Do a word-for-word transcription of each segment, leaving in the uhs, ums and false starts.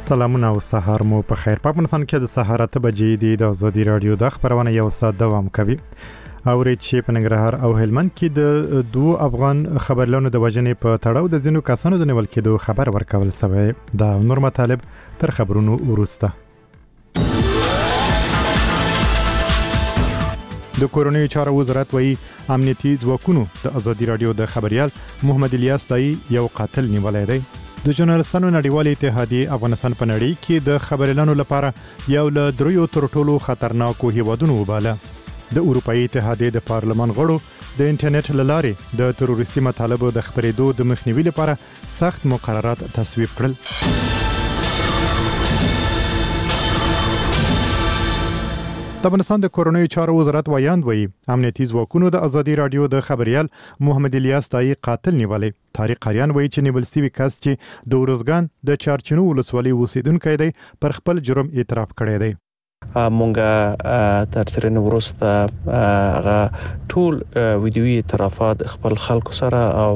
سلامونه او سهار مو په خیر. په افغانستان کې د سهار اته بجې دی د ازادي رادیو د خبرونه یو ساعت دوام کوي. او ریچې په ننګرهار او هلمند کې د دوه افغان خبرلونو د وژنې په تړاو د ځینو کسانو د نیول کېدو خبر ورکول شوی. دا نور مطالب تر خبرونو وروسته. د کورونی چارو وزارت وایي امنیتي ځواکونو د ازادي رادیو د خبريال محمد الیاس دای یو قاتل نیولای دی. د ژورنالستانو نړیوال اتحادیه افغانستان په نړۍ کې د خبريالانو لپاره یو له دریو تر ټولو خطرناکو هیوادونو وباله. د اروپאי اتحادیه د پارلمان غړو د انټرنیټ لارې د تروریستي مطالبو د خبرېدو د مخنیوي لپاره سخت مقررات تصویب کړل. د افغانستان د کورونی چارو وزارت وایاند وایي امنیتي ځواکونو د ازادي رادیو د خبريال محمد الیاس دای قاتل نیولې. طارق قریان وایي چې نیول سوي کس چې د ورزګان د چارچینو ولسوالۍ اوسیدونکی دی پر خپل جرم اعتراف کړی دی. مونږه تر سره وروسته هغه ټول ویډیوي اعترافات خپل خلکو سره او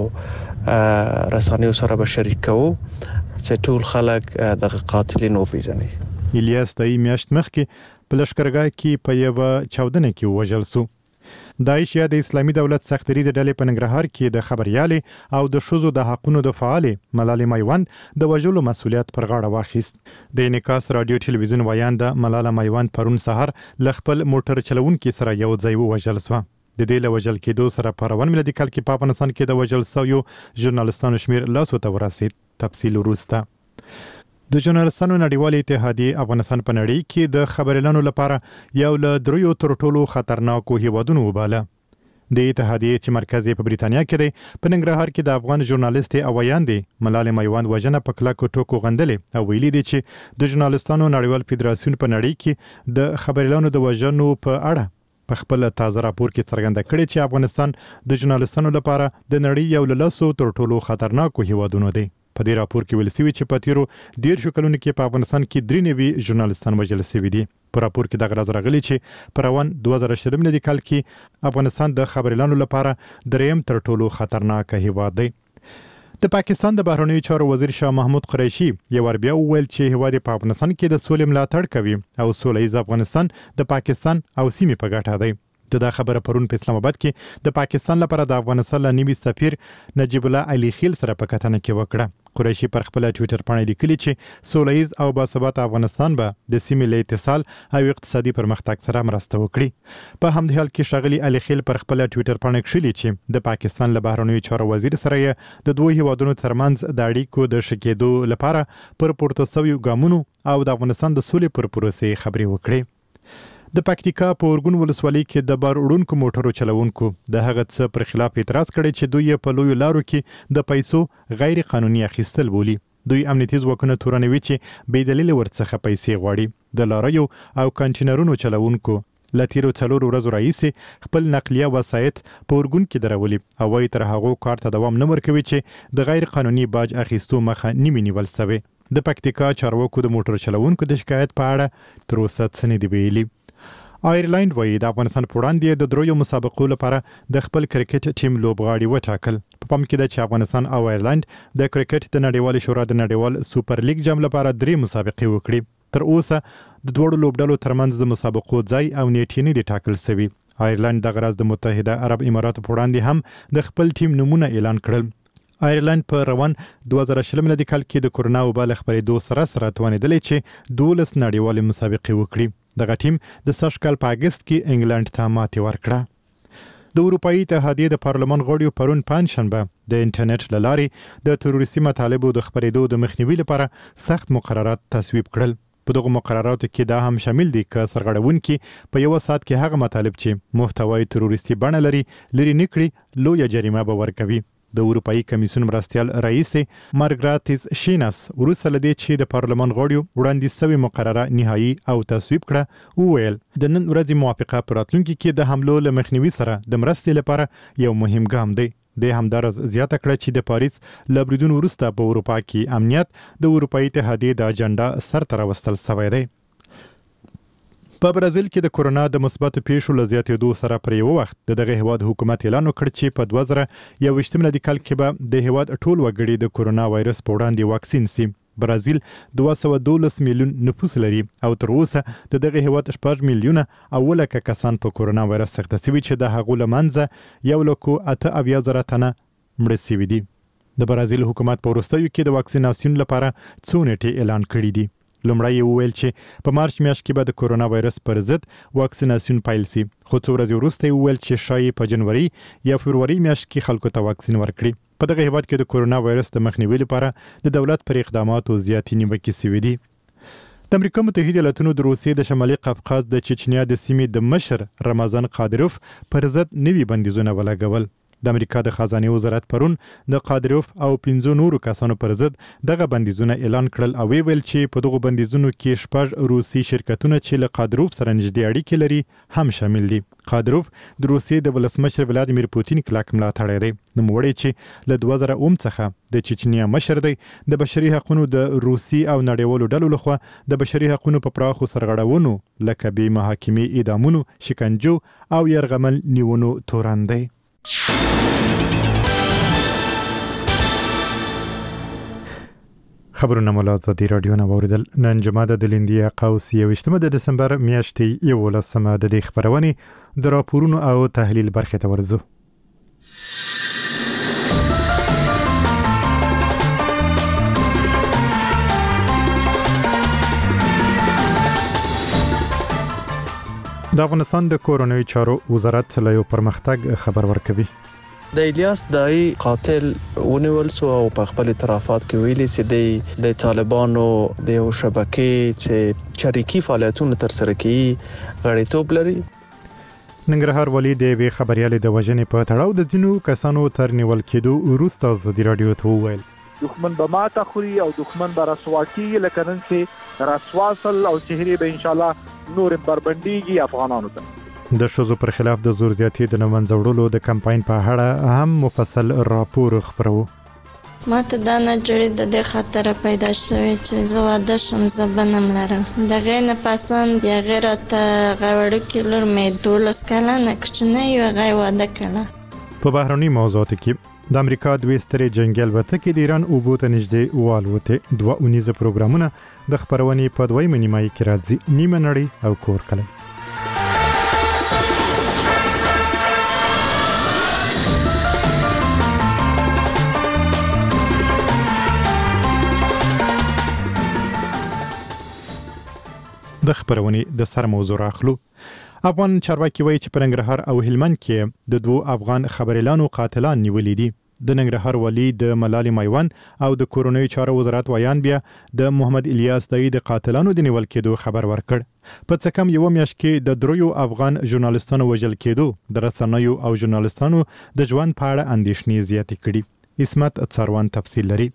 رسنیو سره به شریکو چې ټول خلک د قاتلینو پیژني. الیاس دای میاشت مخکې په لشکرګاه کې په یو چاودنه کې وژل شو. داعش یا د اسلامي دولت سختریزه ډلې په ننګرهار کې د خبريالې او د شوزو د حقونو د فعالې ملالۍ میوند د وژلو مسولیت پر غاړه واخیست. د انعکاس رادیو ټلویزیون وایاند ملاله میوند پرون سحر ل خپل موټر چلونکي سره یو ځای وژل شو. د دې له وژل کېدو سره په روان میلادي کال کې په افغانستان کې د وژل شویو ژورنالستانو شمیر لاسو ته ورسید. تفصیل وروسته. د ژورنالستانو نړیوال اتحادیه افغانستان په نړۍ کې د خبريالانو لپاره یو له دریو تر ټولو خطرناکو هیوادونو وباله. د اتحادیه چې مرکز په بریتانیا کې دی په ننګرهار کې د افغان ژورنالیست او وایاندې ملالۍ میوند وژنه په کلکو ټکو غندلې او ویلي دي چې د ژورنالستانو نړیوال فدراسیون په نړۍ کې د خبريالانو د وژنو په اړه په خپل تازه راپور کې څرګنده کړې چې افغانستان د ژورنالستانو لپاره د نړۍ یو له لاسو تر ټولو خطرناکو هیوادونو دی. په دې راپور کې ویل شوی چې په تیرو ډیر شو کلونو کې په افغانستان کې درې نوي ژورنالستان وژل شوي دي. په راپور کې د غرض راغلي چې په روان دوه زره شپږ میلادي کال کې افغانستان د خبريالانو لپاره دریم تر ټولو خطرناک هیواد دی. د پاکستان د بهرنیو چارو وزیر شاه محمود قریشي یو ور بیا وویل چې هیواد په افغانستان کې د سولې ملاتړ کوي او سولهییز افغانستان د پاکستان او سیمې په ګټه دی. د دا خبره پرون په اسلام آباد کې د پاکستان لپاره د افغانستان لنیوي سفیر نجیب الله علي خیل سره په کتنه کې وکړه. قریشي پر خپل ټوئیټر باندې لیکلي چې سولهییز او باثبات افغانستان به د سیمې له اتصال او اقتصادي پرمختګ سره مرسته وکړي. په همدې حال کې شاغلي علي خیل پر خپل ټوئیټر باندې کښلي چې د پاکستان له بهرنیو چارو وزیر سره د دوه هیوادونو ترمنځ د اړیکو د ښه کېدو لپاره پر پورته شویو ګامونو او د افغانستان د سولې پر پروسې خبرې وکړي. د پکتیکا په اورګون ولسوالۍ کې د بار وړونکو موټرو چلوونکو د هغه څه پر خلاف اعتراض کړی چې دوی په لویو لارو کې د پیسو غیر قانوني اخیستل بولي. دوی امنیتي ځواکونه تورنوي چې بې دلیل ورڅخه پیسې غواړي. د لاریو او کانټینرونو چلوونکو لتیرو څلور ورځې راهیسې خپل نقلیه وسایط په اورګون کې درولي او وايي تر هغه کار ته دوام نه ورکوي چې د غیر قانوني باج اخیستو مخه نیمه نیول شوی. د پکتیکا چارواکو د موټر چلوونکو د شکایت په اړه تر اوسه څه نه دی ویلي. آیرلند وایي د افغانستان په وړاندې د دریو مسابقو لپاره د خپل کرکټ ټیم لوبغاړي وټاکل. په پام کې ده چې افغانستان او آیرلند د کرکټ د نړیوال شورا د نړیوال سوپر لیګ جام لپاره درې مسابقې وکړي. تر اوسه د دوړو لوبډلو ترمنځ د مسابقو ځای او نیټې نه دي ټاکل شوي. آیرلند د غرض د متحده عرب اماراتو په وړاندې هم د خپل ټیم نمونه اعلان کړل. آیرلند په روان دوه زره شپږ میلادي کال کې د کورونا وبا له خپرېدو سره سره توانېدلی چې دولس نړیوالې مسابقې وکړي. دغه ټیم د سږ کال په اګست کې انګلند ته ماتې ورکړه. د اروپאי اتحادیه د پارلمان غړو پرون پنځشنبه د انټرنیټ له لارې د تروریستي مطالبو د خپرېدو د مخنیوي لپاره سخت مقررات تصویب کړل. په دغه مقرراتو کې دا هم شامل دي چې سرغړونکي په یو ساعت کې هغه مطالب چې محتوای تروریستي بڼه لري لري نکړي لویه جریمه به ورکوي. د اروپאי کمیسیون مرستیال رئیس مارګراتیز شیناس وروسته لدی چې د پارلمان غړو وړاندې شوی مقرره نهایی او تصویب کړه وویل د نن ورځې موافقه پر راتلونکي کې د حملو له مخنیوي سره د مرستې لپاره یو مهم ګام دی. د همدارس زیاته کړه چې د پاریس له بریدونو وروسته په اروپا کې امنیت د اروپאי اتحادیې د اجنډا سرته راوستل شوی دی. په برازیل کې د کورونا د مثبتو پیښو له زیاتېدو سره پر یو وخت د دغه هیواد حکومت اعلان وکړ چې په دوه زره یوویشت میلادي کال کې به د هیواد ټول وګړي د کورونا وایرس په وړاندې واکسین شي. برازیل دوه سوه دولس میلیون نفوس لري او تر اوسه د دغه هیواد شپږ میلیونه اوله کسان په کورونا وایرس سخته شوي چې د هغو له منځه یو لکو اته اویا زره تنه مړه شوي دي. د برازیل حکومت په وروستیو کې د واکسیناسیون لپاره څو نیټې اعلان کړي دي. لومړی یې وویل چې په مارچ میاشت کې به د کورونا وایرس پر ضد واکسیناسیون پیل شي، خو څو ورځې وروسته یې وویل چې شایي په جنوري یا فبروري میاشت کې خلکو ته واکسین ورکړي. په دغه هیواد کې د کورونا وایرس د مخنیوي لپاره د دولت پر اقداماتو زیاتې نیوکې شوې دي. د امریکا متحده ایالاتونو د روسیې د شمالي قفقاز د چچنیا د سیمې د مشر رمضان قادروف پر ضد نوي بندیزونه ولګول. د امریکا د خزانه وزارت پرون د قادروف او پنځو نورو کسانو پر ضد دغه بندیزونه اعلان کړل او ویل چې په دغه بندیزونو کې شپږ روسي شرکتونه چې له قادروف سره نږدې اړیکې لري هم شامل دي. قادروف د روسیې د ولسمشر ولادیمیر پوتین کلک ملاتړی دی، نوموړی چې له دوه زره اووه څخه د چچنیا مشر دی. د بشري حقوقو د روسي او نړیوالو ډلو لخوا د بشري حقوقو په پراخو سرغړونو لکه بې محاکمې اعدامونو، شکنجو او یرغمل نیونو تورن دی. خبرونه مو له ازادي راډیو نه واوریدل. نن جمعه د لندیه قوس یوویشتمه د دسمبر میاشتې یولسمه د دې خپرونې د راپورونو او تحلیل برخې ته ورځو. د افغانستان د کورونوي چارو وزارت له یو پرمختګ خبر ورکوي. د الیاس دای قاتل ونیول سو او په خپل اعترافات کې ویلي چې د طالبانو د یو شبکې چې شریکي فعالیتونه تر سره کوي غړیتوب لري. ننګرهار والي د وی خبريالي د وژنې په تړاو د ځینو کسانو تر نیول کېدو وروسته ازادي راډیو ته وویل دښمن به ماته خوري او دښمن به رسوا کیږي، لکه نن چې رسواسل او چهرې به ان شاء الله نور بربنديږي افغانانو ته. د ښځو پر خلاف د زور زیاتي د منځه وړلو د کمپاین په اړه هم مفصل راپور خپرو. ما ته دا نه جوړې د دې خطر پیدا شوی چې زه واده شم، زه بنم لرم. د غیر نه پسند بیا غیر ته غوړو کې لور مې دولس کلنه کوچنی یو غي واده کړه. په بهرني موضوعاتو کې د امریکا دوه سترې جنگي الوتکې د ایران اوبو ته نږدې والوتې. دوه اونیزه پروګرامونه د خبرونې په دویمه نیمایي کې راځي. نیمه نړۍ او کور کلی. د خبرونې د سر موضوع راخلو. افغان چارواکي وایي چې په ننګرهار او هلمند کې د دوه افغان خبريالانو قاتلان نیولې دي. د ننګرهار والي د ملالۍ میوند او د کورونوي چارو وزارت ویان بیا د محمد الیاس دای د قاتلانو د نیول کېدو خبر ورکړ. په څه کم یو میاشت کې د دریو افغان ژورنالیستانو وژل کېدو د رسنیو او ژورنالیستانو د ژوند په اړه اندېښنې زیاتې کړي. اسمت څاروان تفصیل لري.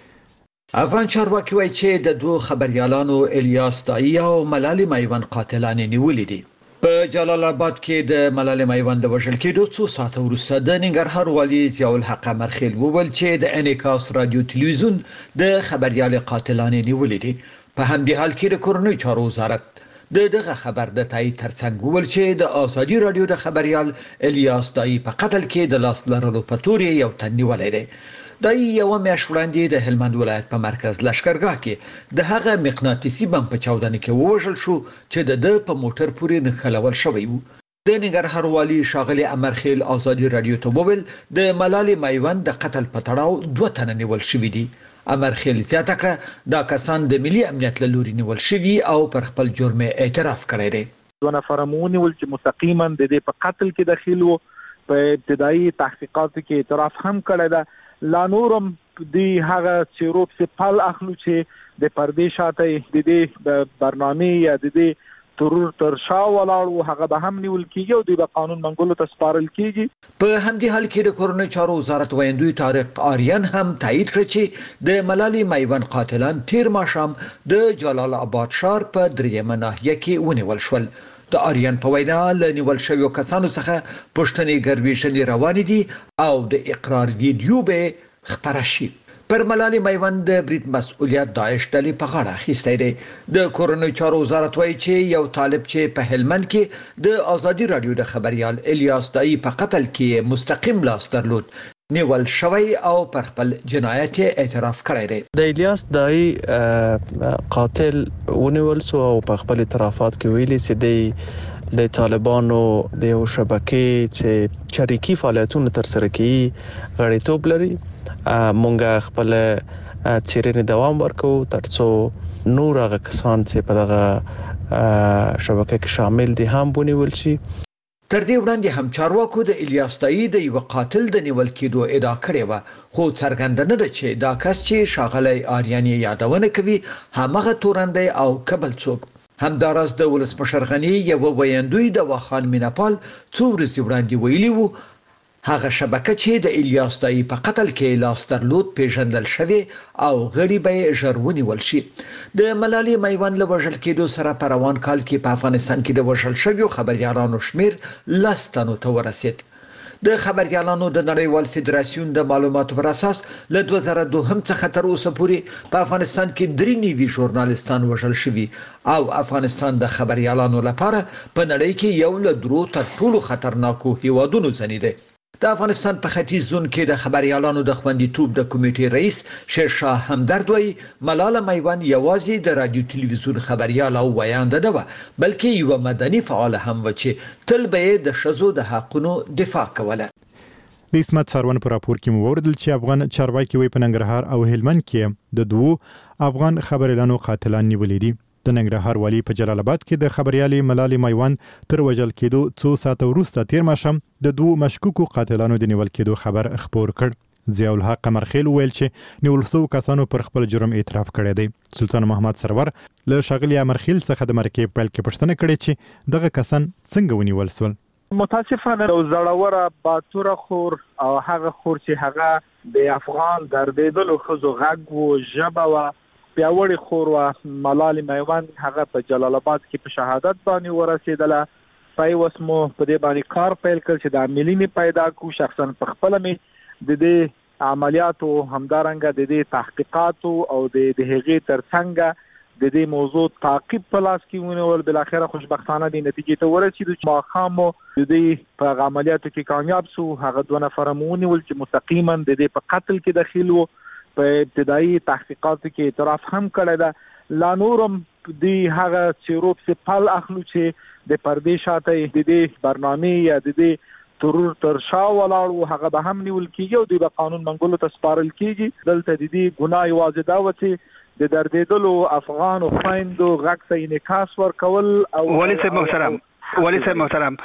افغان چارواکي وایي چې د دوه خبريالانو الیاس دای او ملالۍ میوند قاتلان نیولې دي. په جلال آباد کې د ملالۍ میوند د وژل کېدو څو ساعت وروسته د ننګرهار والي ضیاء الحق مرخیل وویل چې د انعکاس رادیو تلویزیون د خبريال قاتلان نیولې دي. په همدې حال کې د کورونوي چارو وزارت د دغه خبر د تایید ترڅنګ وویل چې د ازادي رادیو د خبريال الیاس دای په قتل کې د لاس لرلو په تور یو تن نیولې دی. د یو میاشت وړاندې د هلمند ولایت په مرکز لشکرګاه کې د هغه مقناطیسي بم په چاودنه کې ووژل شو چې د د په موټر پورې نښلول شوی وو. د ننګرهار والي شاغلي امرخیل ازادي رادیو ته وویل د ملالۍ میوند د قتل په تړاو دوه تنه نیول شوی دي. امرخیل زیاته کړه دا کسان د ملي امنیت له لوري نیول شوی او پر خپل جرم اعتراف کړی دی. دوه نفر مونیول چې مستقیما د دې په قتل کې دخیل وو. په ابتدایي تحقیقاتو کې اعتراف هم کړی دی. لا نورم دی هغه چیروب سے پل اخلو چې د پردې شاته د دې برنامه یا د دې ترور تر شا ولاړو هغه به هم نیول کیږي او د قانون منګولو ته سپارل کیږي. په همدې حال کې د کورونوي چارو وزارت ویندوی طارق آریان هم تایید کړ چې د ملالۍ میوند قاتلان تیر ماښام د جلال آباد ښار په دریمه ناحیه کې ونیول شول. د آریان په وینا له نیول شویو کسانو څخه پښتني ګرویشنې روان دي او د اقرار ویډیو به خبره شي. پر ملالۍ میوند د برید مسؤلیت داعش ډلې په غاړه اخیستی دی. د کورونوي چارو وزارت وایي چې یو طالب چې په هلمند کې د ازادي رادیو د خبريال الیاس دای په قتل کې مستقیم لاس درلود نیول شوی او پر خپل جنایت اعتراف کړی دی. د الیاس دای قاتل ونیول سو او په خپل اعترافات کې ویلي چې د د طالبانو د یو شبکې چې چریکي فعالیتونه تر سره کوي غړیتوب لري. مونږ خپل څیړنې دوام ورکو ترڅو نور هغه کسان چې په دغه شبکې کې شامل دي هم ونیول شي. تر دې وړاندې هم چارواکو د الیاس دای د یو قاتل د نیول کېدو ادعا کړې و، خو څرګنده نه ده چې دا کس چې شاغلی آریان یادونه کوي همغه تورندی او کبل څوک. همداراز د ولسمشر غنی یو ویاندوی د واخان میناپال څو ورځې وړاندې ویلي وو هغه شبکه چې د الیاس دای په قتل کې لاس درلود پیژندل شوی او غړي به ژرونی ولشي. د ملالي میوند له وژل کېدو سره په روان کال کې په افغانستان کې د وژل شویو خبريالانو شمیر لستانو ته ورسید. د خبريالانو د نړیوال فدراسیون د معلوماتو پر اساس له دوه زره دوه څخه تر اوسه پورې په افغانستان کې درې نیوي ژورنالستان وژل شوي او افغانستان د خبريالانو لپاره په نړۍ کې یو له درو تر ټولو خطرناکو هیوادونو ځای دی. د افغانستان په ختیځ زون کې د خبريالانو د خوندیتوب د کمیټې رئیس شیرشاه همدرد وایي ملاله میوند یوازې د رادیو تلویزیون خبريال او ویانده نه و بلکې یو مدني فعال هم و چې تل به د شذو د حقونو دفاع کوله. د اسمت سروان پر راپور کې مو وردل چې افغان چارواکي وي په ننګرهار او هلمند کې د دوو افغان خبريالانو قاتلان نیولې دي. د ننګرهار والی په جلال آباد کې د خبريالي ملالي میوند تر وژل کېدو څو ساعت وروسته تیر ماښام د دوه مشکوکو قاتلانو د نیول کېدو خبر خبر کړ. ضیاء الحق قمرخیل ویل چې نیول شو کسانو پر خپل جرم اعتراف کړی دی. سلطان محمد سرور له شاغلي امرخیل څخه د مرکې په پیل کې پوښتنه کړې چې دغه کسان څنګه ونیول شول. متاسفانه یو زړوره باتوره خور او هغه خور چې هغه د افغان دردېدلو خزو غږ او ژبه و پیاوړی خور و ملالي میوند هغه په جلال آباد کې په شهادت باندې ورسېدله. پای وسمو په دې باندې کار پیل کړ چې د عاملین پیدا کو شخصا په خپل می د دې عملیاتو همدارنګه د دې تحقیقات او د هغې ترڅنګ د دې موضوع تعقیب په لاس کې ونیول. بل اخره خوشبختانه د نتیجې ته ورسېدو چې ماخامو د دې په عملیاتو کې کامیاب شو. هغه دوه نفر مونیول چې مستقیما د دې په قتل کې دخیل وو. په ابتدایي تحقیقاتو کې اعتراف هم کړی ده. لا نورم د هغه چیروب سپال اخلو چې د پردې شاته د دې برنامه یا د دې ترور تر شا ولاړو هغه به هم نیول کیږي او د قانون منګولو ته سپارل کیږي. دلته د دې ګناه واجب ده چې د دردېدلو افغان او خويندو غږ ته انعکاس ورکول او ولی صاحب محترم ولی صاحب محترم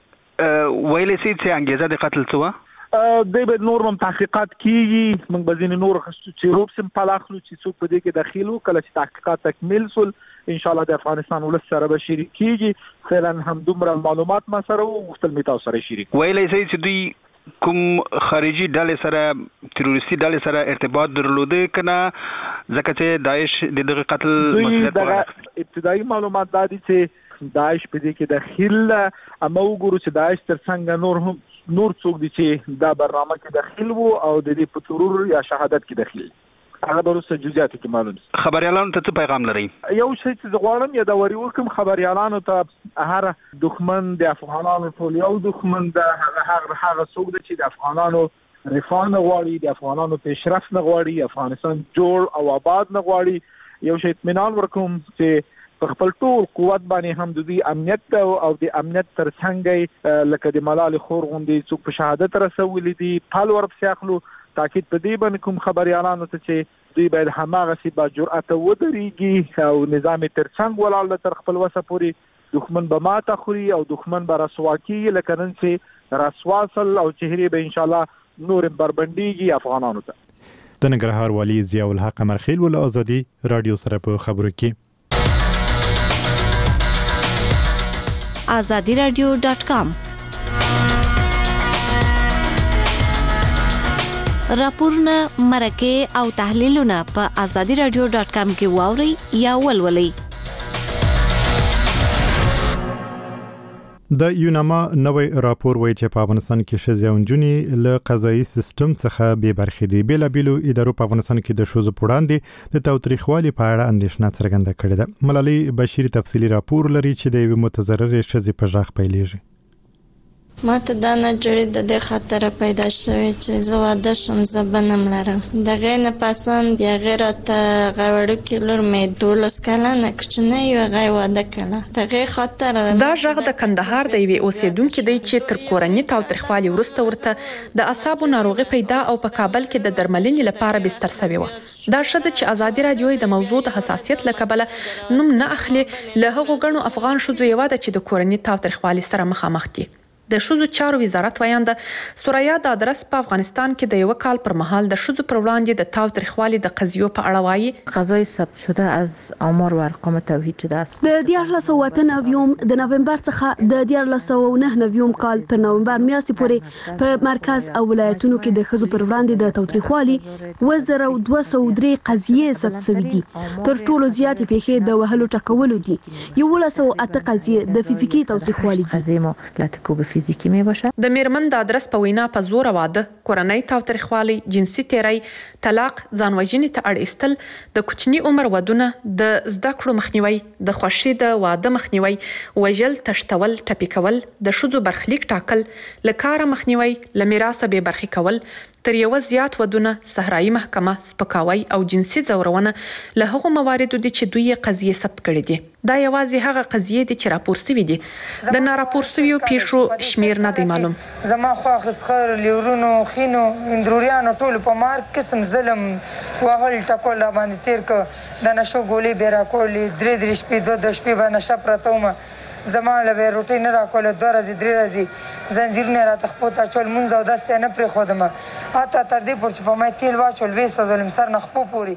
ویلې سي چې انګیزه د قتل څه د به نورم تحقیقات کیږي. موږ به ځینې نور خصوصي چیروب سم پلاخلو چې څوک په دې کې داخلو کله چې تحقیقات تکمیل سول ان شاء الله د افغانستان ولس سره به شریک کیږي. فعلا هم دومره معلومات ما سره او مختل میتاو سره شریک ویلې سي چې دوی کوم خارجي ډلې سره تروریستي ډلې سره ارتباط درلوده کنه ځکه چې داعش د دغه قتل مسؤلیت ابتدایي معلومات دا دي چې داعش په دې کې داخل اما وګورو چې داعش ترڅنګ نور هم نور څوک دي چې دا برنامه کې داخل وو او د دې په ترور یا شهادت کې داخل هغه درسته جزئیات کې معلوم دي. خبريالانو ته څه پیغام لري؟ یو شی چې غواړم یا دا وری وکم خبريالانو ته هر دښمن د افغانانو ټول یو دښمن د هغه هغه هغه څوک چې د افغانانو رفاه نه غواړي د افغانانو پیشرفت نه غواړي افغانستان جوړ او آباد نه غواړي. یو شی اطمینان ورکوم چې په خپل ټول قوت باندې هم د دې امنیت او د امنیت ترڅنګ لکه د ملالي خور غوندي څوک په شهادت رسولې دي پال ورپسې اخلو. تاکید په دې باندې کوم خبريالانو ته چې دوی باید هماغه سی با جرأت ودرېږي او نظام ترڅنګ ولاړ تر خپل وسه پوري دښمن به ماته خوري او دښمن به رسوا کیږي لکه نن چې رسواسل او چهره به ان شاء الله نور بربنديږي افغانانو ته. د ننګرهار والی ضیاء الحق قمرخیل ول ازادي رادیو سره په خبرو کې azadi radio dot com راپورونه مرکه او تحلیلونه په azadi radio dot com کې واوري یا ولولئ. د یوناما نوې راپور وایي چې په افغانستان کې ښځې او نجونې له قضایي سیستم څخه بې برخې دي. بېلابېلو ادارو په افغانستان کې د ښځو په وړاندې د تاوتریخوالي په اړه اندېښنه څرګنده کړې ده. ملالۍ بشیر تفصیلي راپور لري چې د یوې متضررې ښځې په غږ پیلېږي. ما ته دا نجړې د دې خاطره پیدا شوې چې زه واده شم زه به نه ملرم د هغې نه پاسان بیا هغې راته هغه وړوکې لور مې دولس کلنه کوچنۍ وه هغه یې واده کړله د هغې خاطره. دا غږ د کندهار د یوې اوسېدونکې دی چې تر کورني تاوتریخوالي وروسته ورته د اعصابو ناروغي پیدا او په کابل کې د درملنې لپاره بستر شوې وه. دا ښځه چې ازادي راډیو د موضوع د حساسیت له کبله نوم نه اخلي له هغو ګڼو افغان ښځو یوه ده چې د کورني تاوتریخوالي سره مخامخ دي. د ښځو چارو وزارت ویانده سوریا د ادرس په افغانستان کې د یو کال پر مهال د ښځو پر وړاندې د تاوتریخوالي د قضیو په اړه وایي قضای ثبت شده از آمار و ارقام توحید شده است. د دیارلس سوه اته نویم د نومبر څخه د دیارلس سوه نه نویم کال تر نومبر میاشتې پورې په مرکز او ولایتونو کې د ښځو پر وړاندې د تاوتریخوالي اووه زره دوه سوه درې قضیې ثبت شوي دي. تر ټولو زیاتې پیښې د وهلو ټکولو دي. یولس سوه اته قضیې د فزیکي تاوتریخوالي دي. د میرمن د ادرس په وینا په زور واده، کورنۍ تاوتریخوالي، جنسي تیری، طلاق، ځان وژنې ته اړ ایستل، د کوچني عمر ودونه، د زده کړو مخنیوي، د خوښۍ د واده مخنیوي، وژل، تشتول، ټپي کول، د ښځو برخلیک ټاکل، له کاره مخنیوي، له میراثه بې برخې کول، تر یو زیات ودونه، صحرایي محکمه، سپکاوی او جنسي ځورونه له هغو مواردو دي چې دوی یې قضیې ثبت کړي دي. دا یوازې هغه قضیې دي چې راپور شوي دي. د ناراپور شویو پیښو شمیر نه دی معلوم. زما خواښ سخر لیورونو خینو اندروریانو ټولو په مارک قسم ظلم وهل ټکول را باندې تیر که د نشو ګولې بې راکولې درې درې شپې دوه دوه شپې به نشه پرته ومه زما له به روټۍ نه راکوله دوه ورځې درې ورځې زنځیرونه یې راته خپو ته اچول لمونځ او داسې یې نه پرېښودمه حتی تر دې پورې چې په ما یې تیل واچول ویې سوځولم سر نه خپو پورې.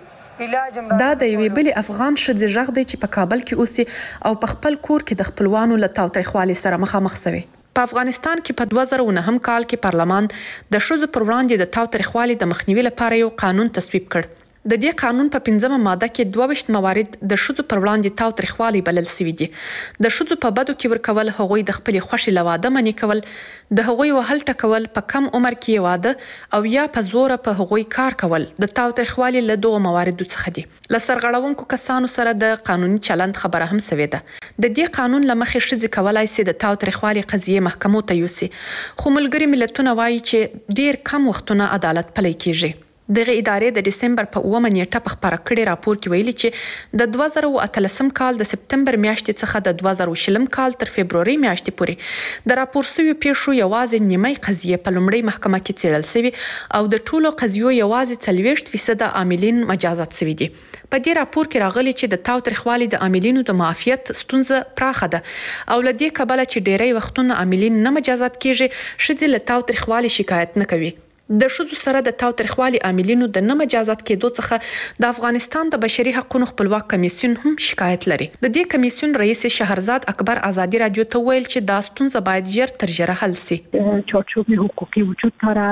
دا د یوې بلې افغان ښځې غږ دی چې په کابل کې اوسي او په خپل کور کې د خپلوانو له تاوتریخوالي سره مخامخ شوې. په افغانستان کې په دوه زره او نهم کال کې پارلمان د ښځو پر وړاندې د تاوتریخوالي د مخنیوي لپاره یو قانون تصویب کړ. د دې قانون په پنځمه ماده کې دوه ویشت موارد د ښځو پر وړاندې تاوتریخوالي بلل شوي دي. د ښځو په بدو کې ورکول، هغوی د خپلې خوښې له واده منع کول، د هغوی وهل ټکول، په کم عمر کې واده او یا په زوره په هغوی کار کول د تاوتریخوالي له دغو مواردو څخه دي. له سرغړونکو کسانو سره د قانوني چلند خبره هم شوې ده. د دې قانون له مخې ښځې کولی شي د تاوتریخوالي قضیې محکمو ته یوسي، خو ملګري ملتونه وایي چې ډیر کم وختونه عدالت پلی کیږي. دغه ادارې د دسمبر په اوومه نیټه په خپاره کړي راپور کې ویلي چې د دوه زره او اتلسم کال د سپتمبر میاشتې څخه د دوه زره شلم کال تر فبروري میاشتې پورې د راپور شویو پیښو یوازې نیمه قضیې په لومړۍ محکمه کې څیړل شوي او د ټولو قضیو یوازې څلوېښت فیصده عاملین مجازات شوي دي. په دې راپور کې راغلي چې د تاوتریخوالي د عاملینو د معافیت ستونزه پراخه ده او له دې کبله چې ډیری وختونه عاملین نه مجازات کیږي، ښځې له تاوتریخوالي شکایت نه کوي. د ښځو سره د تاوتریخوالي عاملینو د نه مجازات کېدو څخه د افغانستان د بشري حقوقو خپلواک کمیسیون هم شکایت لري. د دې کمیسیون رئیس شهرزاد اکبر ازادي رادیو ته ویل چې دا ستونزه باید ژر تر ژره حل شي. چارچوب حقوقي وجود داره.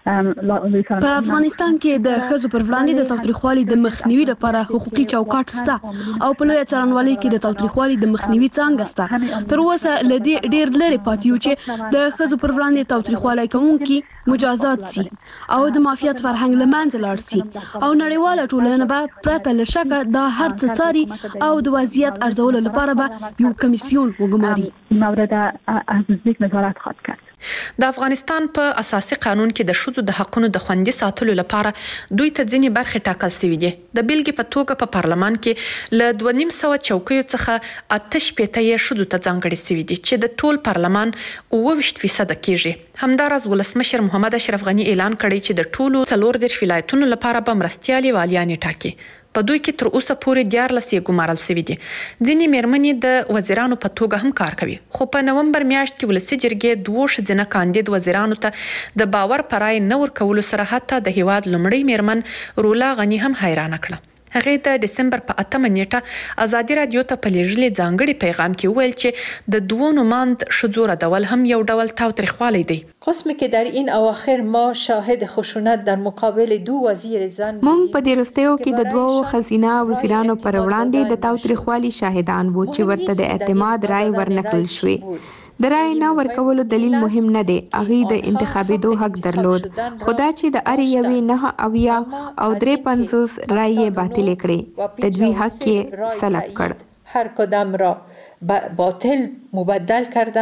په افغانستان کې د ښځو پر وړاندې د تاوتریخوالي د مخنیوي لپاره حقوقي چوکاټ شته او په لویه څارنوالۍ کې د تاوتریخوالي د مخنیوي څانګه شته. تر اوسه له دې ډیر لرې پاتې یو چې د ښځو پر وړاندې تاوتریخوالي کوونکي مجازات شي او د معافیت فرهنګ له منځه لاړ شي او نړیواله ټولنه به پرته له شکه دا هر څه څاري او د وضعیت ارزولو لپاره به یو کمیسیون وګماري. مورد از نزدیک نظارت خواهد کرد. د افغانستان په اساسي قانون کې د ښځو د حقوقو د خوندي ساتلو لپاره دوی ته ځینې برخې ټاکل شوي دي. د بیلګې په توګه په پارلمان کې له دوه نیم سوه چوکیو څخه اته شپېته یې ښځو ته ځانګړې شوي دي چې د ټول پارلمان اووه ویشت فیصده کیږي. همداراز ولسمشر محمد اشرف غني اعلان کړی چې د ټولو څلور دېرش ولایتونو لپاره به مرستیالې والیانې ټاکي. په دوی کې تر اوسه پورې دیارلس یې ګمارل شوي دي. ځینې میرمنې د وزیرانو په توګه هم کار کوي، خو په نومبر میاشت کې ولسي جرګې دوو ښځینه کاندید وزیرانو ته د باور پر رای نه ورکولو سره حتی د هیواد لومړۍ میرمن رولا غني هم حیرانه کړه. هغې د دسمبر په اتمه نیټه ازادي رادیو ته په لیږلي ځانګړي پیغام کې وویل چې د دوو نوماند ښځو ردول هم یو ډول تاوتریخوالی دی. قسمی که در این اواخر ما شاهد خشونت در مقابل دو وزیر زن مونږ په دې وروستیو کې د دوو ښځینه وزیرانو پر وړاندې د تاوتریخوالي شاهدان وو چې ورته د اعتماد رای ورنکړل شوې. د رای نه ورکولو دلیل مهم نه دی، هغې د انتخابېدو حق درلود، خو دا چې د هرې یوې نهه اویا او درې پنځوس رای یې باطلې کړې، د دوی حق یې سلب کړ. هر کدام را باطل مبدل کردن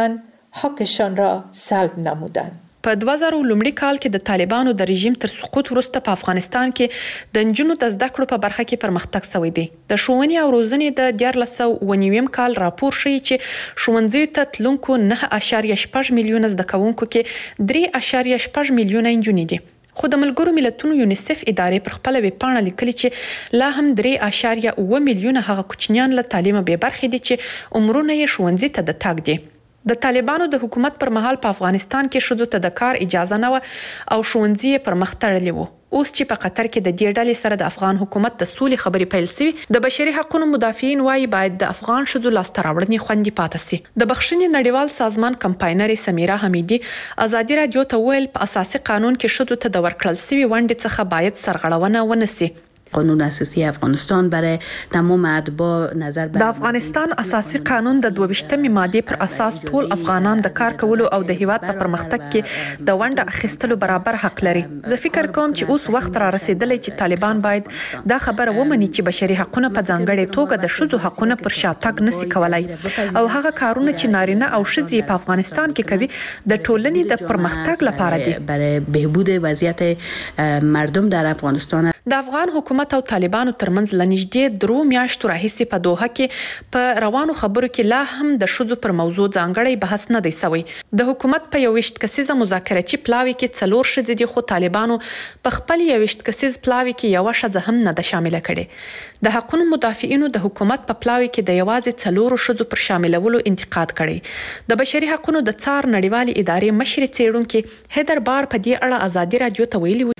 حقشان را سلب نمودند. په دوه زره لومړي کال کې د طالبانو د رژیم تر سقوط وروسته په افغانستان کې د نجونو د زده کړو په برخه کې پرمختګ شوی دی. د ښوونې او روزنې د دیارلس سوه اوه نوي کال راپور ښیي چې ښوونځیو ته تلونکو نه اعشاریه شپږ میلیونه زده کوونکو کې درې اعشاریه شپږ میلیونه نجونې دي. خو د ملګرو ملتونو یونیسف ادارې پر خپل ویب پاڼه لیکلي چې لا هم درې اعشاریه اوه میلیونه هغه کوچنیان له تعلیمه بې برخې دي چې عمرونه یې ښوونځي ته د تګ دي. د طالبانو د حکومت پر مهال په افغانستان کې ښځو ته د کار اجازه نه و او ښوونځي یې پر مخ تړلي وو. اوس چې په قطر کې د دې ډلې سره د افغان حکومت د سولې خبرې پیل شوي، د بشري حقوقو مدافعین وایي باید د افغان ښځو لاسته راوړنې خوندي پاتې شي. د بخښنې نړیوال سازمان کمپاینرې سمیرا حمیدي ازادي رادیو ته ویل په اساسي قانون کې ښځو ته د ورکړل شوي ونډې څخه باید سرغړونه ونه شي. قانون اساسی افغانستان برای تمام اتباع نظر د افغانستان اساسي قانون د دوه ویشتمې ماده پر اساس ټول افغانان د کار کولو او د هیواد په پرمختګ کې د ونډه اخیستلو برابر حق لري. زه فکر کوم چې اوس وخت را رسیدلی چې طالبان باید دا خبره ومني چې بشري حقوقونه په ځانګړې توګه د ښځو حقوقونه پر شا تګ نشي کولای او هغه کارونه چې نارینه او ښځې په افغانستان کې کوي د ټولنې د پرمختګ لپاره دي. برای بهبود وضعیت مردم در افغانستان د افغان حکومت او طالبانو ترمنځ لنږدې درو میاشتو راهیسې په دوحه کې په روانو خبرو کې لا هم د ښځو پر موضوع ځانګړی بحث نه دی شوی. د حکومت په یوویشت کسیزه مذاکراتي پلاوي کې څلور ښځې دي، خو طالبانو په خپل یوویشت کسیز پلاوي کې یوه ښځه هم نه ده شامله کړې. د حقوقو مدافعینو د حکومت په پلاوي کې د یوازې څلورو ښځو پر شاملولو انتقاد کړی. د بشري حقوقو د څار نړیوالې ادارې مشر څېړونکي هیدر بار په دې اړه ازادي رادیو ته ویلي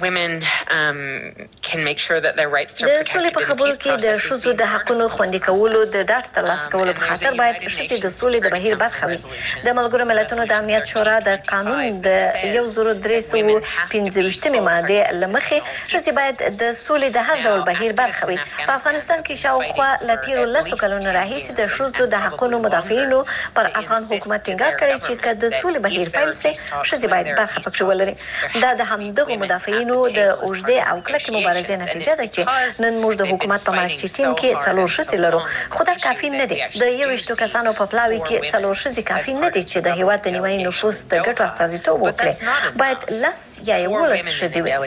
و د سولې په خبرو کې د ښځو د حقوقو خوندي کولو د ډاډ ترلاسه کولو په خاطر باید ښځې د سولې د بهیر برخه وي. د ملګرو ملتونو د امنیت شورا د قانون د یو زر درې سوه پنځه ویشتمې ماده له مخې ښځې باید د سولې د هر ډول بهیر برخه وي. په افغانستان کې شاوخوا له تیرو لسو کلونو راهیسې د ښځو د حقوقو مدافعینو پر افغان حکومت ټینګار کړی چې که د سولې بهیر پیل شي ښځې باید برخه پکې ولري. دا د همدغو مدافعینو د اوږدې او کلکې مبارزې نتیجه ده چې نن موږ د حکومت په مرکزي ټیم کې څلور ښځې لرو، خو دا کافي نه دی. د یوویشتو کسانو په پلاوي کې څلور ښځې کافي نه دي چې د هیواد د نیمایي نفوس د ګټو استازیتوب وکړي. باید لس یا یولس ښځې وي.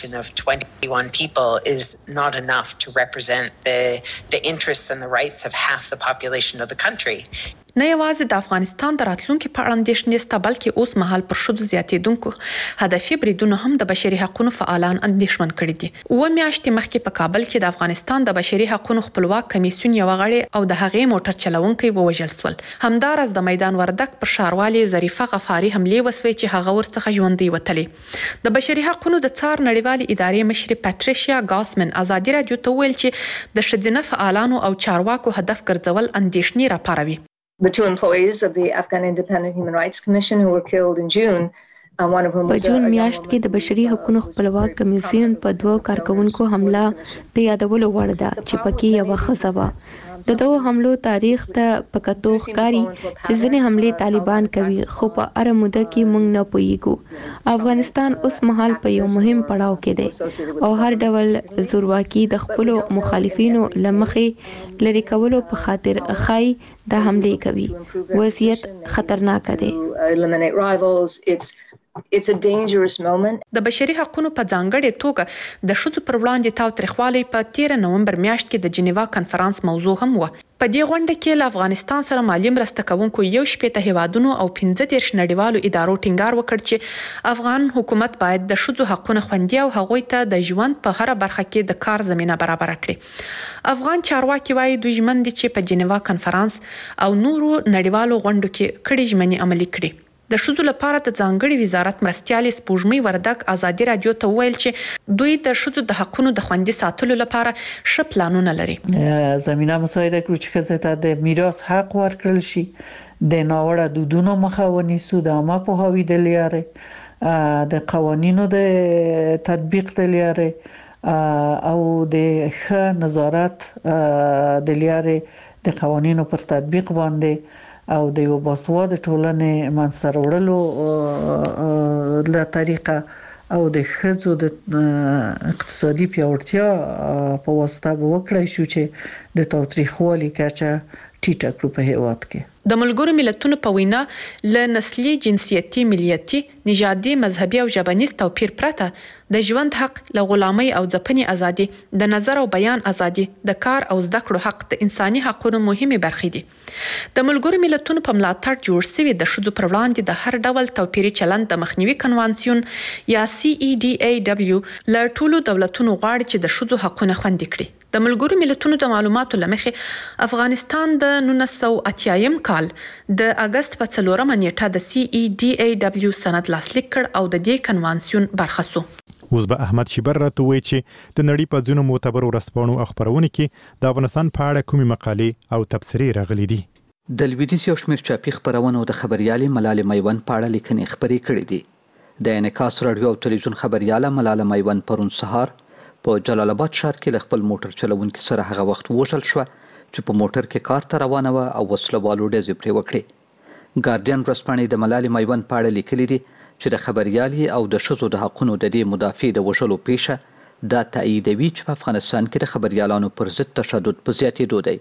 نه یوازې د افغانستان د راتلونکي په اړه اندېښنې شته، بلکې اوس مهال پر ښځو زیاتېدونکو هدفي بریدونو هم د بشري حقوقو فعالان اندېښمن کړي دي. اووه میاشتې مخکې په کابل کې د افغانستان د بشري حقوقو خپلواک کمیسیون یوه غړې او د هغې موټر چلونکی ووژل شول. همداراز د میدان وردګ پر ښاروالې ظریفه غفاري حملې وسوې چې هغه ورڅخه ژوندۍ وتلې. د بشري حقوقو د څار نړیوالې ادارې مشر پاتریشیا ګاسمن ازادي رادیو ته ویل چې د ښځینه فعالانو او چارواکو هدف ګرځول اندېښنې راپاروي. The two employees of the Afghan Independent Human Rights Commission who were killed in June, um, one of whom was a جون میاشت کې د بشري حقوقو خپلواک کمیسیون په دوه کارکونکو حمله د یادولو وړ ده چې پکې یوه ښځه وه. د دوه حملو تاریخ ته په کتو ښکاري چې ځینې حملې طالبان کوي، خو په هره موده کې موږ نه پوهیږو. افغانستان اوس مهال په یو مهم پړاو کې دی او هر ډول زورواکي د خپلو مخالفینو له مخې لرې کولو په خاطر ښایي دا حملې کوي. وضعیت خطرناک دی. It's a dangerous moment. د بشري حقوقو په ځانګړې توګه د ښځو پر وړاندې تاوتریخوالی په تیره نومبر میاشت کې د جنیوا کنفرانس موضوع هم و. په دې غونډه کې له افغانستان سره مالي مرسته کوونکو یو شپېته هیوادونو او پنځه دېرش نړیوالو ادارو ټینګار وکړ چې افغان حکومت باید د ښځو حقونه خوندي او هغوی ته د ژوند په هره برخه کې د کار زمینه برابر کړي. افغان چارواکي وایي دوی ژمن دي چې په جنیوا کنفرانس او نورو نړیوالو غونډو کې کړي ژمنې عملي کړي. د ښځو لپاره د ځانګړي وزارت مرستیالې سپوږمۍ وردګ ازادي رادیو ته ویل چې دوی د ښځو د حقوقو د خوندي ساتلو لپاره ښه پلانونه لري. زمينه مساعده کړو چې ښځو ته د میراث حق ورکړل شي، د ناوړه دودونو مخه ونیسو، د عامه پوهاوي د لارې د قوانینو د تطبیق د لارې او د ښه نظارت د لارې د قوانینو پر تطبیق باندې او د یو باسواده ټولنې منځته راوړلو له طریقه او د ښځو د اقتصادي پیاوړتیا په واسطه به وکړای شو چې د تاوتریخوالي کچه ټیټه کړو په هیواد کې. د ملګرو ملتونو په وینا له نسلي، جنسیتي، ملیتي، نژادي، مذهبي او ژبنیز توپیر پرته د ژوند حق، له غلامۍ او ځپنې ازادي، د نظر او بیان ازادي، د کار او زده کړو حق د انساني حقونو مهمې برخې دي. د ملګرو ملتونو په ملاتړ جوړ شوی د ښځو پر وړاندې د هر ډول توپیري چلند د مخنیوي کنوانسیون یا سی ای ډي ای ډبلیو له ټولو دولتونو غواړي چې د ښځو حقونه خوندي کړي. د ملګرو ملتونو د معلوماتو له مخې افغانستان د نولس سوه اتیا کال د اگست په څلورمه نیټه د سی ای ډي ای ډبلیو سند لاسلیک کړ او د دې کنوانسیون برخه شو. اوس به احمد شیبر راته وایي چې د نړۍ په ځینو معتبرو ورځپاڼو او خپرونو کې د افغانستان په اړه کومې مقالې او تبصرې راغلي دي. د لویدیځ یو شمېر چاپي خپرونو د خبریالې ملالې میوند په اړه لیکنې خپرې کړې دي. د انعکاس راډیو او تلویزیون خبریاله ملاله میوند پرون سهار په جلال آباد ښار کې له خپل موټر چلوونکي سره هغه وخت وژل شوه چې په موټر کې کار ته روانه وه او وسلوالو ډزې پرې وکړې. ګارډین ورځپاڼې د ملالې میوند په اړه لیکلي دي چې د خبریالې او د ښځو د حقونو د دې مدافع د وژلو پیښه دا تاییدوي چې په افغانستان کې د خبریالانو پر ضد تشدد په زیاتېدو دی.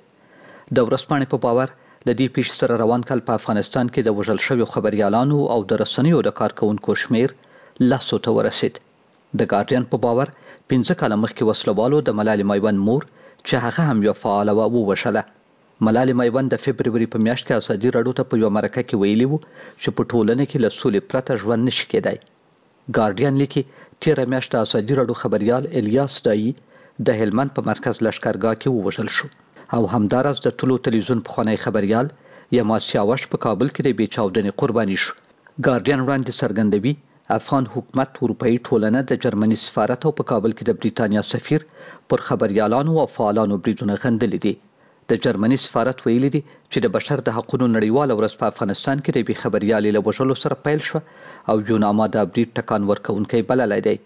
د ورځپاڼې په باور له دې پیښې سره روان کال په افغانستان کې د وژل شویو خبریالانو او د رسنیو د کارکوونکو شمیر لسو ته ورسید. د ګارډین په باور پنځه کاله مخکې وسلوالو د ملالې میوند مور چې هغه هم یو فعاله وه ووژله. ملالې میوند د فبروري په میاشت کې ازادي راډیو ته په یوه مرکه کې ویلي وو چې په ټولنه کې له سولې پرته ژوند نشي کېدی. ګارډین لیکي تېره میاشت د ازادي راډیو خبریال الیاس دایي د هلمند په مرکز لښکرګاه کې ووژل شو او همداراز د ټولو تلویزیون پخوانی خبریال یما سیاوش په کابل کې د بې چاودنې قرباني شو. ګارډین وړاندې څرګندوي افغان حکومت اروپایي ټولنه د جرمني سفارت او په کابل کې د بریتانیا سفیر پر خبریالانو او فعالانو بریدونه غندلي دي. د جرمني سفارت ویلي دي چې د بشر د حقونو نړیواله ورځ په افغانستان کې د یوې خبریالې له وژلو سره پیل شوه او یوناما د برید ټکان ورکوونکی بللی دی.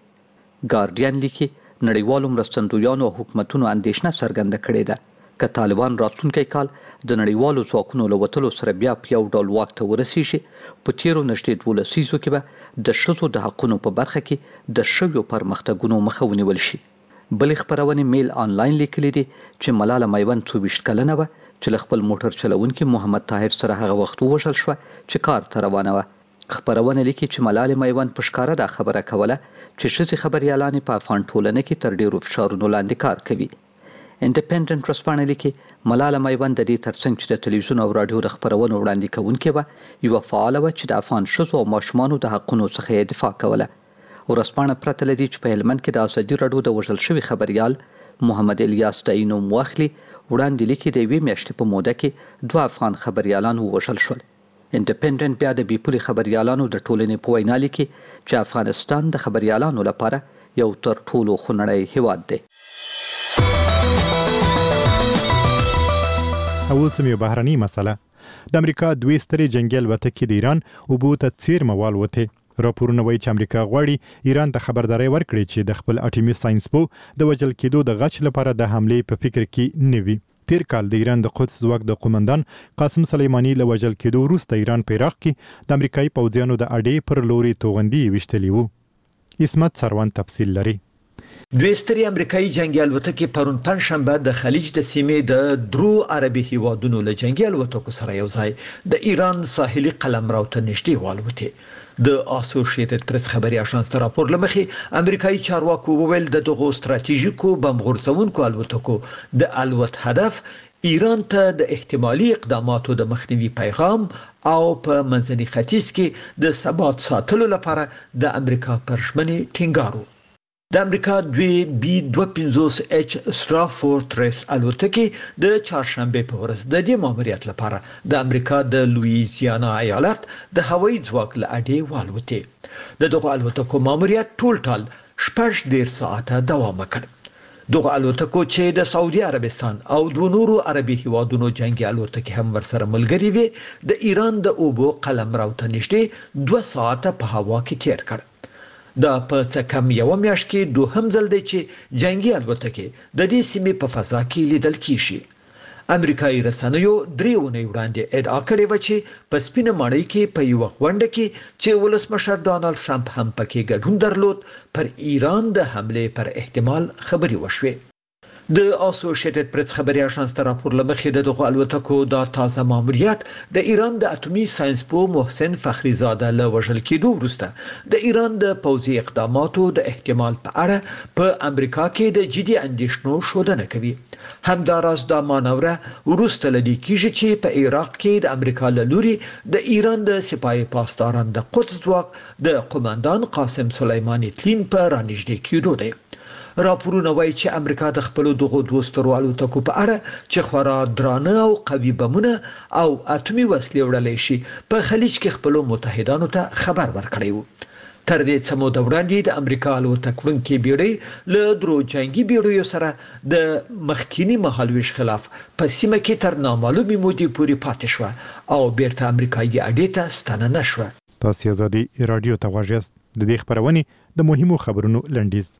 ګارډین لیکي نړیوالو مرستندویانو او حکومتونو اندېښنه څرګنده کړې ده که طالبان راتلونکی کال د نړیوالو ځواکونو له وتلو سره بیا په یو ډول واک ته ورسیږي په تیرو نږدې دوه لسیزو کې به د ښځو د حقونو په برخه کې د شویو پرمختګونو مخه ونیول شي. بلې خپرونې میل آنلاین لیکلي دي چې ملاله میوند څلوېښت کلنه وه چې له خپل موټر چلوونکي محمد طاهر سره هغه وخت ووژل شوه چې کار ته روانه وه. خپرونه لیکي چې ملالې میوند په ښکاره دا خبره کوله چې ښځې خبریالانې په افغان ټولنه کې تر ډیرو فشارونو لاندې کار کوي. انډیپندنت ورځپاڼه لیکي ملاله میوند د دې ترڅنګ چې د تلویزیون او راډیو د خپرونو وړاندې کوونکې وه یوه فعاله وه چې د افغان ښځو او ماشومانو د حقونو څخه یې دفاع کوله. ورځپاڼه پرته له دې چې په هلمند کې د ازادي راډیو د وژل شوي خبریال محمد الیاس دایي نوم واخلي وړاندې لیکي د یوې میاشتې په موده کې دوه افغان خبریالان ووژل شول. انډیپندنت بیا د بې پولې خبریالانو د ټولنې په وینا لیکي چې افغانستان د خبریالانو لپاره یو تر ټولو خونړی هیواد دی. اوس هم یو بهرنۍ مسله. د امریکا دوې سترې جنګي الوتکې د ایران اوبو ته څیرمه والوتې. راپورونه وایي چې امریکا غواړي ایران ته خبرداری ورکړي چې د خپل اټومي ساینسپو د وژل کېدو د غچ لپاره د حملې په فکر کې نه وي. تیر کال د ایران د قدس ځواک د قومندان قاسم سلیماني له وژل کېدو وروسته ایران په عراق کې د امریکایي پوځیانو د اډې پر لوري توغندي ویشتلي وو. اسمت سروان تفصیل لري. دوی ستري امریکایي جنگي الوتکې پرون پنځشنبه د خلیج د سیمې د درو عربي هیوادونو له جنگي الوتکو سره یو ځای د ایران ساحلي قلمرو ته نږدې والوتې. د اسوسییټډ پریس خبري اژانس ته راپور لمخې امریکایي چارواکو وویل د دغو ستراتیژیکو بم غورځونکو الوتکو د الوت هدف ایران ته د احتمالي اقداماتو د مخنیوي پیغام او په منځني ختیځ کې د ثبات ساتلو لپاره د امریکا پر ژمنې ټینګار. د امریکا دوی بي دوه پنځوس ایچ سترافورټریس الوتکې د چهارشنبه په ورځ د دې ماموریت لپاره د امریکا د لویزیانا ایالت د هوایي ځواک له اډې والوتې. د دغه الوتکو ماموریت ټول ټال شپږ ډیر ساعته دوام وکړ. دغه الوتکو چې د سعودي عربستان او دوه نورو عربي هیوادونو جنگي الوتکې هم ورسره ملګري وي د ایران د اوبو قلمرو ته نږدې دوه ساعته په هوا کې تیر کړ. دا په څه کم یو میاشت کې دوهم ځل دی چې جنگي الوتکې د دې سیمې په فضا کې لیدل کیږي. امریکایي رسنیو درې اونۍ وړاندې ادعا کړې و چې په سپینه ماڼۍ کې په یو غونډه کې چې ولسمشر ډانلډ ټرمپ هم پکې ګډون درلود پر ایران د حمله پر احتمال خبري وشوه. د اسوسییټډ پریس خبري اژانس تر راپور لمخې د دغه الوتکو د تازه ماموریت د ایران د اټومي ساينس پوه محسن فخریزاده له وژل کېدو وروسته د ایران د پوځي اقداماتو د احتمال په اړه په امریکا کې د جدي اندېښنو شودنه کوي. همداراز دا مانوره وروسته لدی کیږي چې په عراق کې د امریکا له لوري د ایران د سپایي پاسداران د قدس ځواک د قوماندان قاسم سلیمانی تلین په رانږدې کېدو دی. راپورونه وایي چې امریکا د خپل دغه دوسترو الوتکو په اړه چې خورا درانه او قوي بمونه او اټومي وسلې وړلې شي په خلیج کې خپل متحدانو ته خبر ورکړی و. تر دې څه موده وړاندې د امریکا الوتکوونکې بیړۍ له درو جنگي بیړیو سره د مخکینی مهالویش خلاف په سیمه کې تر نامعلومې مودې پورې پاتې شو او بیرته امریکایي اډې ته ستنه نشوه. تاسو ازادي رادیو ته غواړئ د دې خبرونه د مهمو خبرونو لنډیز.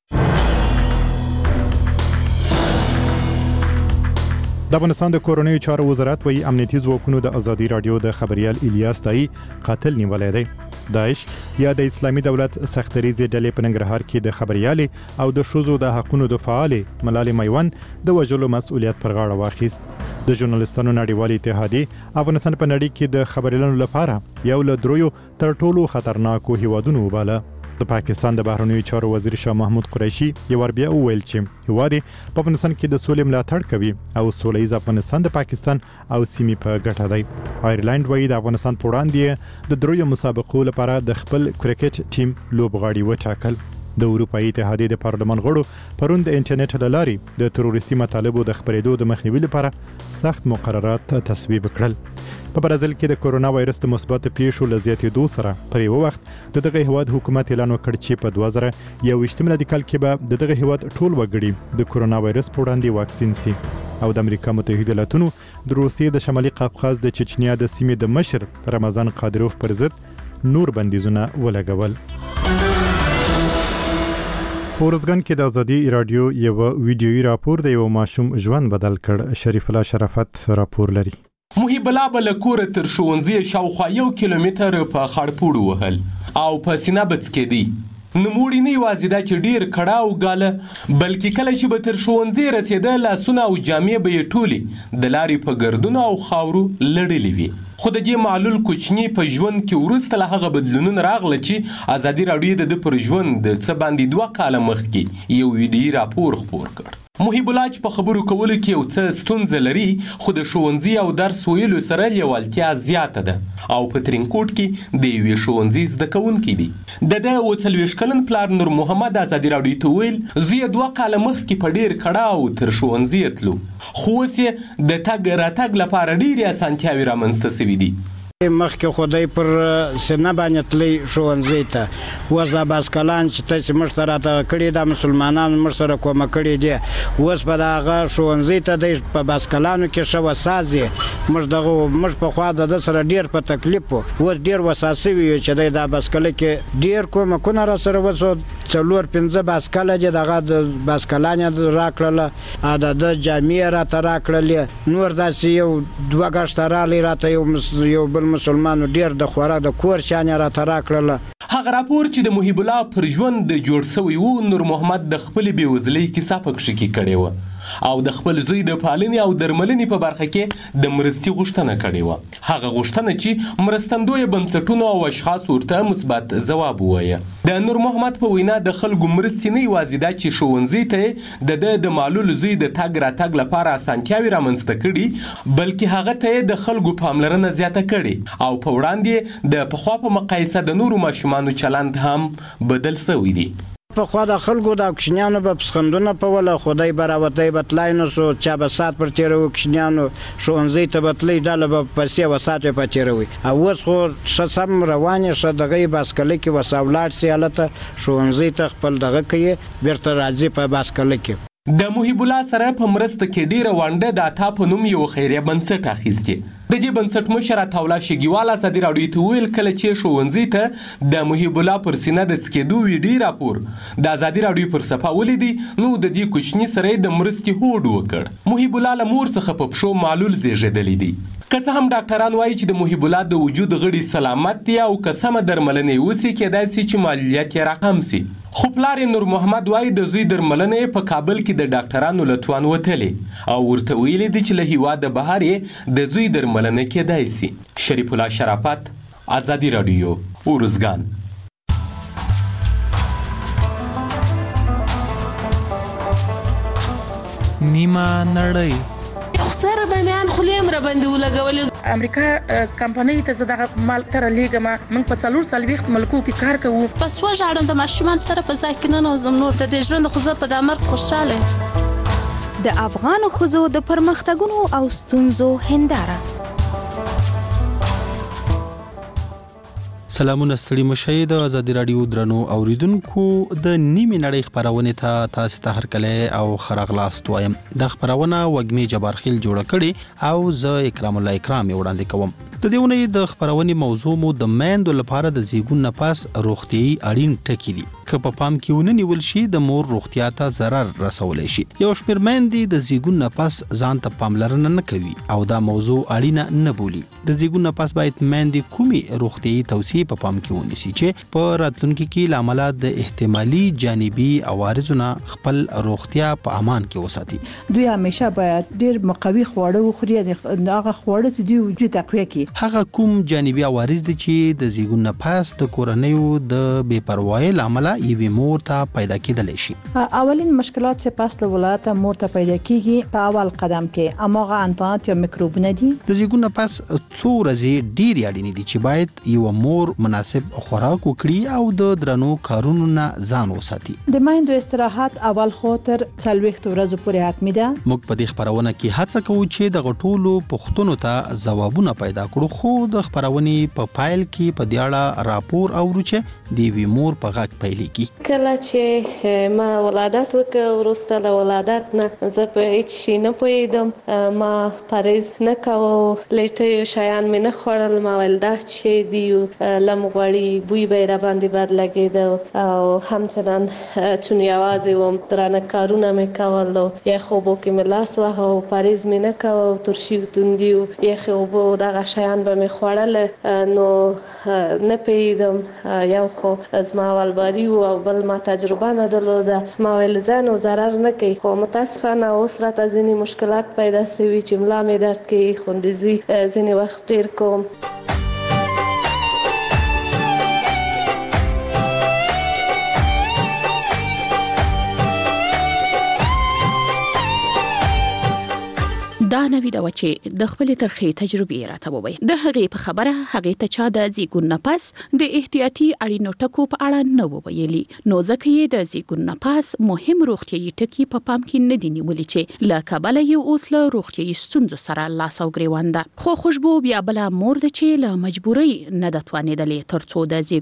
د افغانستان د کورونیو چارو وزارت وایي امنیتي ځواکونو د ازادي رادیو د خبريال الیاس تای قاتل نیولای دی. داعش یا د اسلامي دولت سختریزي ډلې په ننګرهار کې د خبريال او د شوزو د حقوقو د فعال ملالي میوان د وژلو مسؤلیت پر غاړه واخیست. د ژورنالیستانو نړیوال اتحادیه افغانستان په نړۍ کې د خبريالانو لپاره یو له درویو تر ټولو خطرناکو هیوادونو وباله. د پاکستان د بهرنیو چارو وزیر شاه محمود قریشي یو ور بیا وویل چې هیواد په افغانستان کې د سولې ملاتړ کوي او سولهییز افغانستان د پاکستان او سیمې په ګټه دی. آیرلند وایي د افغانستان په وړاندې د دریو مسابقو لپاره د خپل کرکټ ټیم لوبغاړي وټاکل. د اروپאי اتحادیې د پارلمان غړو پرون د انټرنیټ له لارې د تروریستي مطالبو د خبرېدو د مخنیوي لپاره سخت مقررات تصویب کړل. په برازیل کې د کورونا وایرس د مثبت پیښو له زیاتېدو سره پر یو وخت د دغه هیواد حکومت اعلان وکړ چې په دوه زره یوویشتم میلادي کال کې به د دغه هیواد ټول وګړي د کورونا وایرس په وړاندې واکسین سي. او د امریکا متحده ایالاتونو د روسیې د شمالي قفقاز د چچنیا د سیمې د مشر رمضان قادروف پر ضد نور بندیزونه ولګول. پورزګان کې د ازادي رادیو یو ویډیويي راپور د یو ماشوم ژوند بدل کړ. شریف الله شرافت راپور لري. محب الله بل کور تر ښوونځي شاوخوا یو کیلومتر په خړپوړ وهل او په سینه بڅ کېدی. نموړي نه یوازې دا چې ډیر کړه او ګاله بلکې کله چې به تر ښوونځي رسېده لاسونه او جامې به یې ټولې د لارې په ګردونو او خاورو لړلې وي. خو د دې معلول کوچني په ژوند کې وروسته له هغه بدلونونه راغله چې ازادي راډیو د ده پر ژوند د څه باندې دوه کاله مخکې یو ویډیويي راپور خپور کړ. محب الله چې په خبرو کولو کې یو څه ستونزه لري خو د ښوونځي او درس ویلو سره لیوالتیا زیاته ده او په ترینکوټ کې د یوې ښوونځي زده کوونکی دی. د ده اووه څلوېښت کلن پلار نور محمد ازادي راډیو ته وویل زه یې دوه کاله مخکې په ډېر کړه او تر ښوونځي تلو خو اوس یې د تګ راتګ لپاره ډېرې اسانتیاوې رامنځته سوي دي. مخکې خدای پر سینه باندې تللی ښوونځي ته اوس دا باسکلان چې تاسې موږ ته راته کړي دا مسلمانانو موږ سره کومک کړي دي اوس په د هغه ښوونځي ته دی په باسکلانو کې ښه وساز دی. موږ دغه موږ پخوا د ده سره ډېر په تکلیف و اوس ډېر وساز سوي یو چې دی دا باسکله کې ډېر کومکونه را سره وسو. څلور پنځه باسکله دي دغه د باسکلان یې راکړله د ده جامې یې راته راکړلې نور داسې یو دوه ګشته راغلی راته یو یو بل مسلمانو ډیر د خوراک د کور شان را ترا کړل. هغه راپور چې د محب الله پر ژوند جوړ شوی وو نور محمد د خپل بیوزلۍ کیسه پکښې کې کړې وه او د خپل زوی د پالنې او درملنې په برخه کې د مرستې غوښتنه کړې وه. هغه غوښتنه چې مرستندویه بنسټونو او اشخاص ورته مثبت ځواب ووایه. د نور محمد په وینا د خلکو مرستې نه یوازې دا چې ښوونځي ته د ده د معلول زوی د تګ راتګ لپاره اسانتیاوې رامنځته کړي بلکې هغه ته د خلکو پاملرنه زیاته کړې او په وړاندې د پخوا په مقایسه د نورو ماشومانو چلند هم بدل شوی دی. پخوا د خلکو د کوچنیانو به پسخندونه پوله خدای به راوتی به تلای نه سو چا به ساعت پر تېروي کوچنیانو ښوونځي ته به تلئ ډله به پیسې یوه ساعت یې په تېروي او اوس خو ښه سم روان یې ښه دغه یې باسکله کې وسه ولاړ سي هلته ښوونځي ته خپل دغه کوي بیرته راځي په باسکله کې. د محب الله سره په مرسته کې ډیره ونډه د عطا په نوم یو خیریه بنسټ اخیستې. د دې بنسټ مشر عطاالله شګیوال ازادي راډیو ته وویل کله چې ښوونځي ته د محب الله پر سینه د څکېدو ویډیو راپور د ازادي راډیو پر صفحه ولیدي نو د دې کوچني سره یې د مرستې هوډ وکړ. محب الله له مور څخه په پښو معلول زیږېدلی دی. که څه هم ډاکټران وایي چې د محب الله د وجود غړي سلامت دي او که سمه درملنه یې وسي کېدای سي چې معلولیت یې راکم سي خو پلار نور محمد وای د زوی درملنې په کابل کې د ډاکټرانو له توان وتلې او ورته ویلي دي چې له هیواده بهر یې د زوی درملنه کېدای سي. شریف الله شرافت، آزادی رادیو، ارزګان. نیمه نړۍ سره به میان خلیم را باندې ولګولې. امریکا کمپنۍ ته زه دغه مال تر لیږم. موږ په څلور څلوېښت ملکو کې کار کوو. پس وژاړم د ماشومان سره په ځای کې ننوځم. نور د دې ژوند خو زه په دا مرګ خوشحاله. د افغانو ښځو د پرمختګونو او ستونزو هنداره. سلامونه ستړي مشي د آزادي رادیو درنو اوریدونکو د نیمه نړۍ خبرونه ته تاسو ته هرکله او خراغلاست وایم. د خبرونه وګمي جبارخیل جوړ کړي او زه اکرام الله اکرام وړاندې کوم. د دېونې د خبرونه موضوع مو د میندو لپاره د زیګون نفس روغتيي اړین ټکی دي. که په پام کې ونه نیول شي د مور روغتیا ته ضرر رسولای شي. یو شمېر میندې د زیګون نفس ځان ته پاملرنه نه کوي او دا موضوع اړینه نه بولي. د زیګون نفس باید میندې کومي روغتيي توصیه په پام کې ونیسي چې په راتلونکي کې لامل د احتمالي جانبي عوارضونو خپل روغتیا په امان کې وساتي. دوی همیشه باید ډیر مقوي خواړه وخوري. هغه خواړه چې دوی وجود تقویه کوي. هغه کوم جانبي عوارض دي چې د زیګون نفس د کورنیو د بے پروايي لامل یوې مور ته پیدا کېدلی شي. اولین مشکلات چې پس له ولادت مور ته پیدا کیږي په اول قدم کې اماغه انتانات یا میکروبونه دي. د زیګون نفس څو ورځې ډیر اړین دي چې باید یو مور مناسب خوراک وکړي او د درنو کارونو نه ځان وساتي. د مایندو استراحت اول خاطر څلوېښت ورځې پورې حتمي ده. موږ په دې خبرونه کې هڅه کوو چې د غټولو پښتنو ته ځوابونه پیدا کړو، خو د خبرونې په پایل کې په دیاړه راپور اورو چې د وی مور په غږ پیلېږي. کله چې ما ولادت وکړ وروسته له ولادت نه زه په هیڅ شي نه پوهېدم. ما پرهیز نه کوه، لیټه شیان مې نه خوړل. ما ویل دا چې دی لم غوړي بوی به را باندې بد لګېده او همچنان چون یوازې وم درانه کارونه مې کول. یخ اوبو کې مې لاس واهه او پرهیز مې نه کوه. ترشي و توندي و یخ اوبو دغه شیان به مې خوړل نو نه پوهېدم. یو خو زما اولباري او بل ما تجربه نه درلوده. ما ویل ځان ضرر نه کوي، خو متاسفانه اوس راته ځینې مشکلات پیدا شوي چې ملا مې درد کوي، خوندزي ځینې وخت ډېر کوم. دا نوی دا و چې د خپل ترخی تجربې راته ووي. د هغې په خبره هغې ته چا د زیګون نفس د احتیاطي اړینو ټکو په اړه نه وویلي، نو ځکه یې د زیګون نفس مهم روغتیايي ټکي په پام کې نه دي نیولي چې له کبله یې اوس له روغتیايي ستونزو سره لاس او ګریوان ده. خو خوشبو بیا بله مور ده چې له مجبورۍ نه ده توانېدلې تر څو د